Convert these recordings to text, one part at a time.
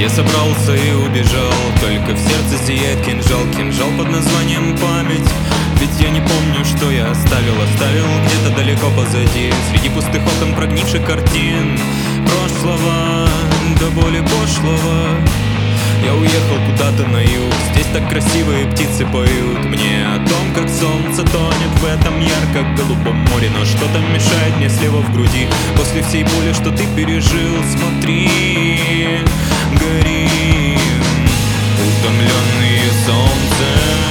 Я собрался и убежал, только в сердце сияет кинжал. Кинжал под названием память. Ведь я не помню, что я оставил где-то далеко позади, среди пустых окон прогнивших картин прошлого, до боли пошлого. Я уехал куда-то на юг, здесь так красивые птицы поют мне о том, как солнце тонет в этом ярко-голубом море. Но что-то мешает мне слева в груди. После всей боли, что ты пережил, смотри, горим, утомленные солнцем,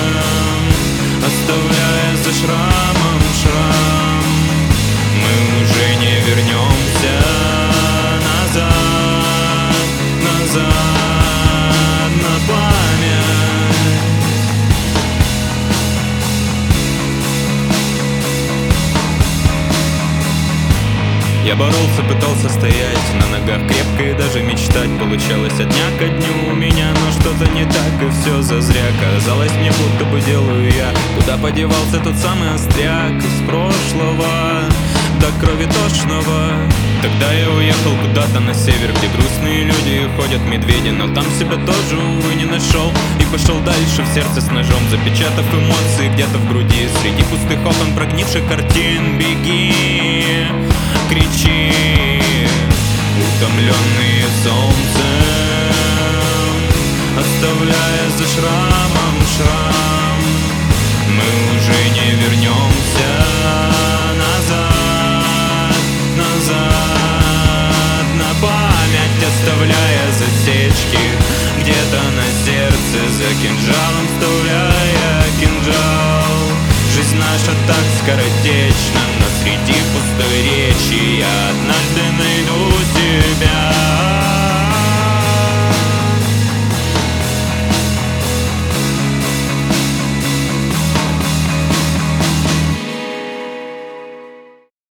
оставляя за шрамом шрам. Мы уже не вернемся назад, на память. Я боролся, пытался стоять на ногах крепко и даже мечтать получалось от дня ко дню у меня. Но что-то не так, и все зазря. Казалось мне, будто бы делаю я. Куда подевался тот самый остряк из прошлого, до крови тошного? Тогда я уехал куда-то на север, где грустные люди и ходят медведи. Но там себя тоже, увы, не нашел. И пошел дальше в сердце с ножом, запечатав эмоции где-то в груди. Среди пустых окон прогнивших картин беги, кричи, утомленные солнцем, оставляя за шрамом шрам. Мы уже не вернемся назад, на память, оставляя засечки где-то на сердце, за кинжалом вставляя кинжал. Жизнь наша так скоротечна, но среди пустой речи я однажды